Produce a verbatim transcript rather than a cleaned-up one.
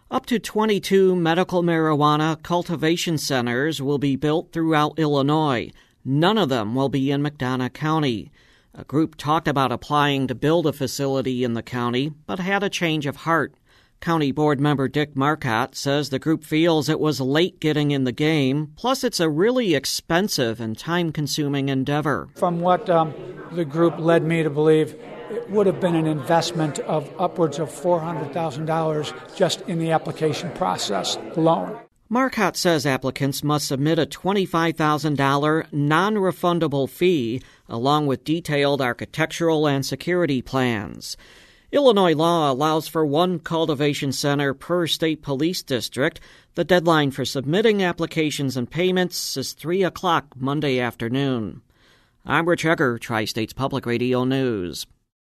Up to twenty-two medical marijuana cultivation centers will be built throughout Illinois. None of them will be in McDonough County. A group talked about applying to build a facility in the county, but had a change of heart. County Board member Dick Marcotte says the group feels it was late getting in the game, plus it's a really expensive and time-consuming endeavor. From what um, the group led me to believe, it would have been an investment of upwards of four hundred thousand dollars just in the application process alone. Marcotte says applicants must submit a twenty-five thousand dollars non-refundable fee along with detailed architectural and security plans. Illinois law allows for one cultivation center per state police district. The deadline for submitting applications and payments is three o'clock Monday afternoon. I'm Rich Egger, Tri-States Public Radio News.